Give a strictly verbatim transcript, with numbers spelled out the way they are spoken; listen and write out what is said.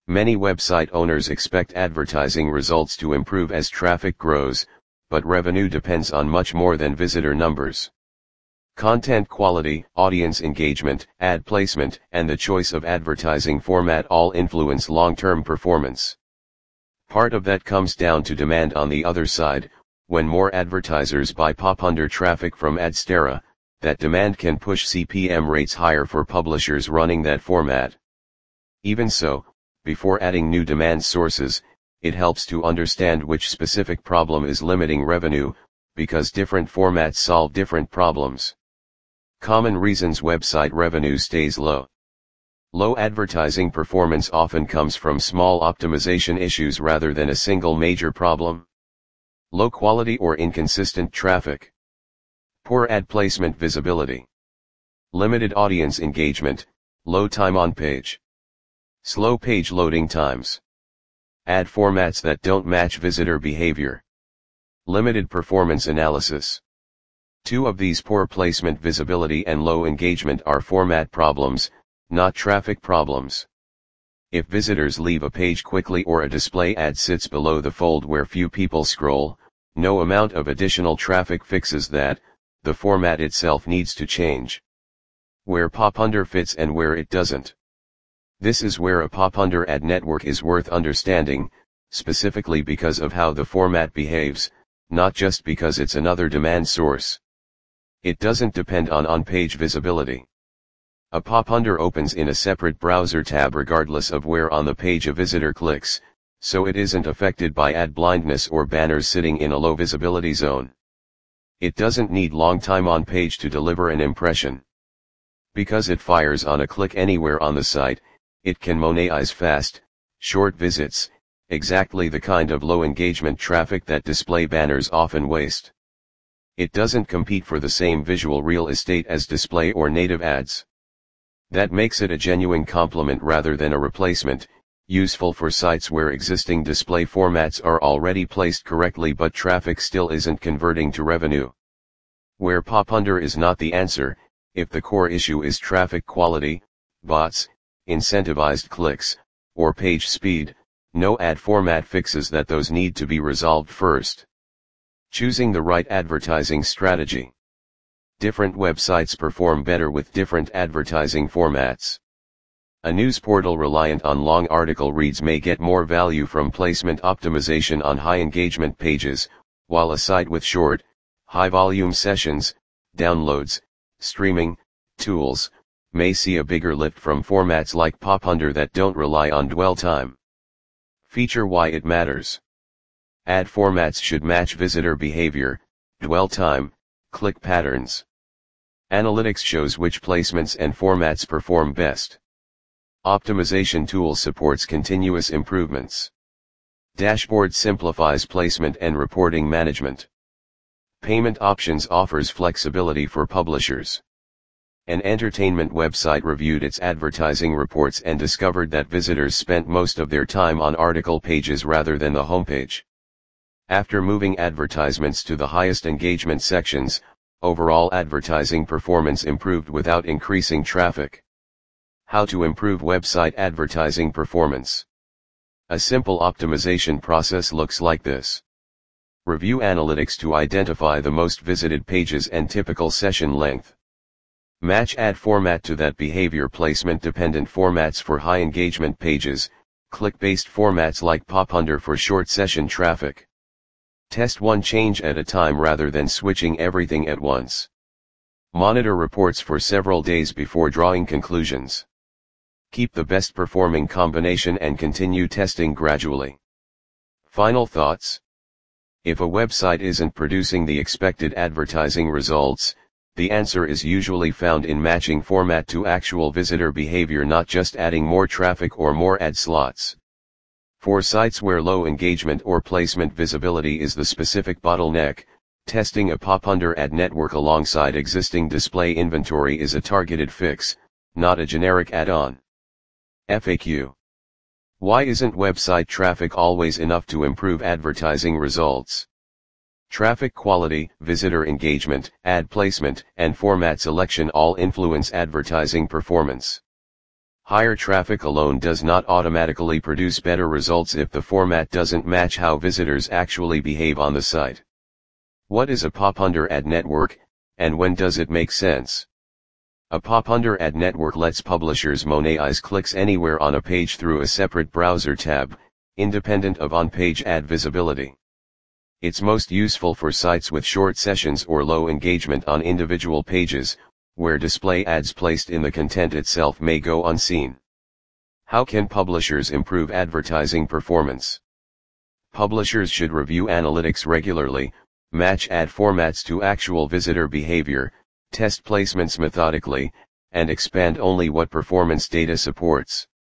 Many website owners expect advertising results to improve as traffic grows, but revenue depends on much more than visitor numbers. Content quality, audience engagement, ad placement, and the choice of advertising format all influence long-term performance. Part of that comes down to demand on the other side. When more advertisers buy pop-under traffic from Adstera, that demand can push C P M rates higher for publishers running that format. Even so, before adding new demand sources, it helps to understand which specific problem is limiting revenue, because different formats solve different problems. Common reasons website revenue stays low. Low advertising performance often comes from small optimization issues rather than a single major problem. Low quality or inconsistent traffic. Poor ad placement visibility. Limited audience engagement, low time on page. Slow page loading times. Ad formats that don't match visitor behavior. Limited performance analysis. Two of these, poor placement visibility and low engagement, are format problems, not traffic problems. If visitors leave a page quickly or a display ad sits below the fold where few people scroll, no amount of additional traffic fixes that. The format itself needs to change. Where pop-under fits and where it doesn't. This is where a pop-under ad network is worth understanding, specifically because of how the format behaves, not just because it's another demand source. It doesn't depend on on-page visibility. A pop-under opens in a separate browser tab regardless of where on the page a visitor clicks, so it isn't affected by ad blindness or banners sitting in a low visibility zone. It doesn't need long time on page to deliver an impression. Because it fires on a click anywhere on the site, it can monetize fast, short visits, exactly the kind of low engagement traffic that display banners often waste. It doesn't compete for the same visual real estate as display or native ads. That makes it a genuine complement rather than a replacement, useful for sites where existing display formats are already placed correctly but traffic still isn't converting to revenue. Where pop-under is not the answer, if the core issue is traffic quality, bots, incentivized clicks, or page speed, no ad format fixes that. Those need to be resolved first. Choosing the right advertising strategy. Different websites perform better with different advertising formats. A news portal reliant on long article reads may get more value from placement optimization on high engagement pages, while a site with short, high volume sessions, downloads, streaming, tools, may see a bigger lift from formats like pop-under that don't rely on dwell time. Feature why it matters. Ad formats should match visitor behavior, dwell time, click patterns. Analytics shows which placements and formats perform best. Optimization tool supports continuous improvements. Dashboard simplifies placement and reporting management. Payment options offers flexibility for publishers. An entertainment website reviewed its advertising reports and discovered that visitors spent most of their time on article pages rather than the homepage. After moving advertisements to the highest engagement sections, overall advertising performance improved without increasing traffic. How to improve website advertising performance. A simple optimization process looks like this. Review analytics to identify the most visited pages and typical session length. Match ad format to that behavior. Placement-dependent formats for high engagement pages, click-based formats like pop-under for short session traffic. Test one change at a time rather than switching everything at once. Monitor reports for several days before drawing conclusions. Keep the best performing combination and continue testing gradually. Final thoughts. If a website isn't producing the expected advertising results, the answer is usually found in matching format to actual visitor behavior, not just adding more traffic or more ad slots. For sites where low engagement or placement visibility is the specific bottleneck, testing a pop-under ad network alongside existing display inventory is a targeted fix, not a generic add-on. F A Q. Why isn't website traffic always enough to improve advertising results? Traffic quality, visitor engagement, ad placement, and format selection all influence advertising performance. Higher traffic alone does not automatically produce better results if the format doesn't match how visitors actually behave on the site. What is a pop-under ad network, and when does it make sense? A pop-under ad network lets publishers monetize clicks anywhere on a page through a separate browser tab, independent of on-page ad visibility. It's most useful for sites with short sessions or low engagement on individual pages, where display ads placed in the content itself may go unseen. How can publishers improve advertising performance? Publishers should review analytics regularly, match ad formats to actual visitor behavior, test placements methodically, and expand only what performance data supports.